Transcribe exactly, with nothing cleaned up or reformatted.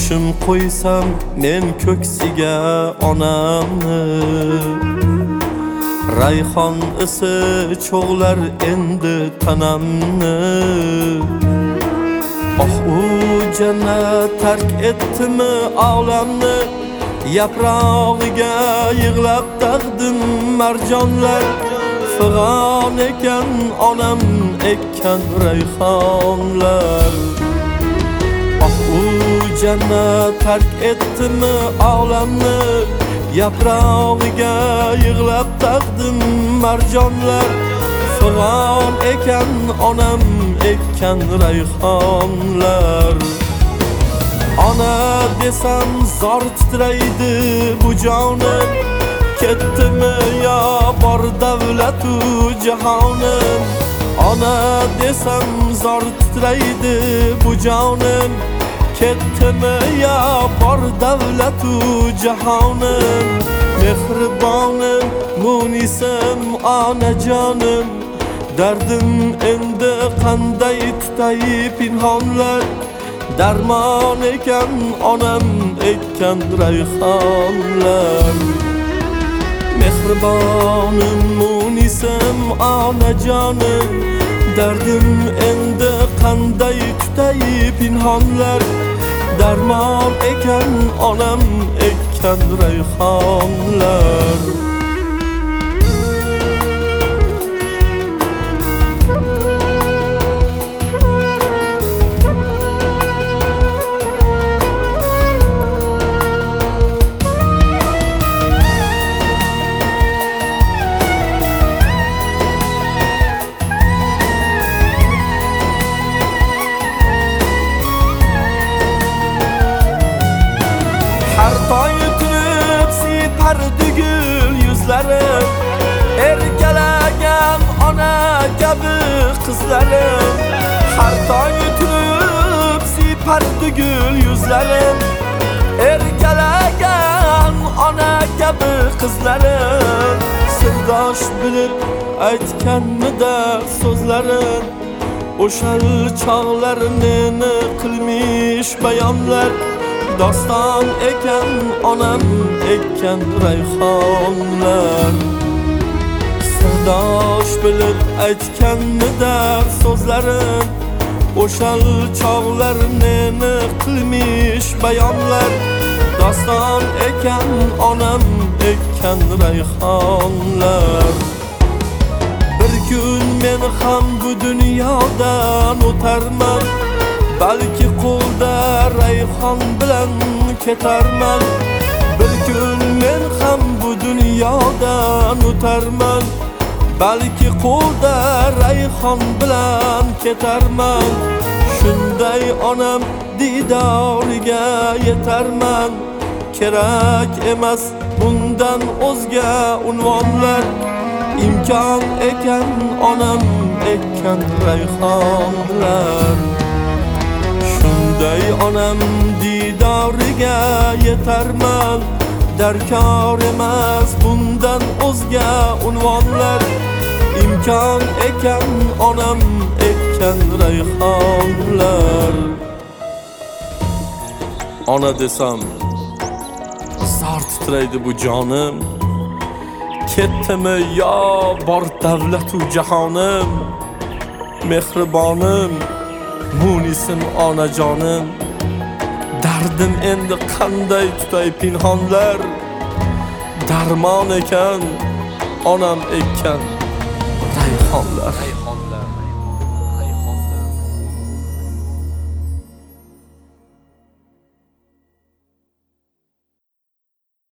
boshim qo'ysam men ko'ksiga onamni, rayhon isi cho'g'lar endi tanamni. Oh u jannat tark etdimi olamni, yaprog'iga yig'lab taqdim marjonlar. Fig'on ekan onam ekkan rayhonlar. Oh u jannat tark etdimi olamni, yaprog'iga yig'lab taqdim marjonlar. Fig'on ekan onam ekkan rayhonlar. Ona desam zor titraydi bu jonim, ketdimi yo bor davlatu jahonim. Ona desam zor titraydi bu jonim, ketdimi yo bor davlatu jahonim. Mehribonim, munisim, onajonim, dardim endi qanday tutay pinhonlar. Darmon ekan onam ekkan rayhonlar. Mehribonim, munisim, onajonim, dardim endi qanday tutay pinhonlar. Darmon ekan onam ekkan rayhonlar. Har toy turib sipardi gul yuzlarim, erkalagan ona kabi qizlarim. Har toy turib sipardi gul yuzlarim, erkalagan ona kabi qizlarim. Sirdosh bilib aytganmida so'zlarim, o'shal chog'lar meni qilmish bayonlar. Doston ekan onam ekkan rayhonlar. Sirdosh bilib aytganmida so'zlarim, o'shal chog'lar meni qilmish bayonlar. Doston ekan onam ekkan rayhonlar. Bir kun men ham bu dunyodan o'tarman, balki qo'lda rayhon bilan ketarman. Bir kun men ham bu dunyodan o'tarman, balki qo'lda rayhon bilan ketarman. Shunday onam didoriga yetarman. Kerak emas bundan o'zga unvonlar, imkon ekan onam ekkan rayhonlar. Shunday onam didoriga yetarman, darkor emas bundan o'zga unvonlar. Imkon ekan onam ekkan rayhonlar. Ona desam zor titraydi bu jonim, ketdimi yo bor davlatu jahonim. Mehribonim, munisim, onajonim, dardim endi qanday tutay pinhonlar. Darmon ekan onam ekkan rayhonlar.